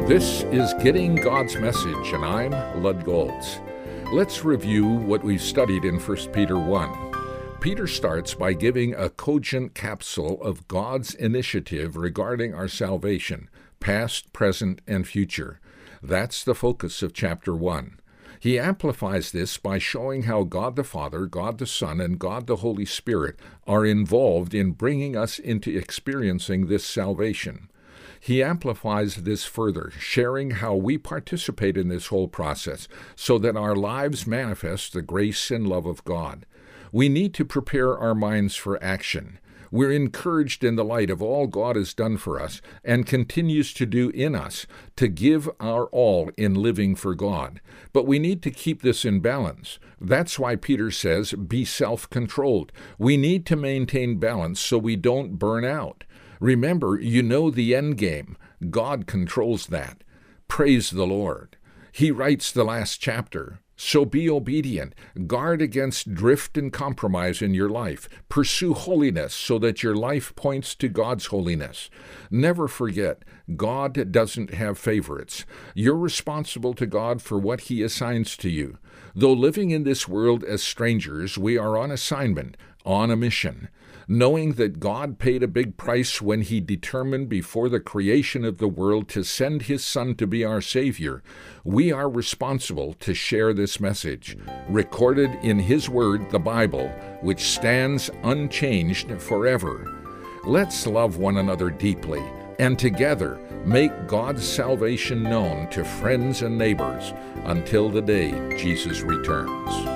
This is Getting God's Message, and I'm Lud Golds. Let's review what we've studied in 1 Peter 1. Peter starts by giving a cogent capsule of God's initiative regarding our salvation, past, present, and future. That's the focus of chapter 1. He amplifies this by showing how God the Father, God the Son, and God the Holy Spirit are involved in bringing us into experiencing this salvation. He amplifies this further, sharing how we participate in this whole process so that our lives manifest the grace and love of God. We need to prepare our minds for action. We're encouraged in the light of all God has done for us and continues to do in us to give our all in living for God. But we need to keep this in balance. That's why Peter says, be self-controlled. We need to maintain balance so we don't burn out. Remember, you know the end game. God controls that. Praise the Lord. He writes the last chapter. So be obedient. Guard against drift and compromise in your life. Pursue holiness so that your life points to God's holiness. Never forget, God doesn't have favorites. You're responsible to God for what He assigns to you. Though living in this world as strangers, we are on assignment, on a mission. Knowing that God paid a big price when He determined before the creation of the world to send His Son to be our Savior, we are responsible to share this message, recorded in His Word, the Bible, which stands unchanged forever. Let's love one another deeply, and together make God's salvation known to friends and neighbors until the day Jesus returns.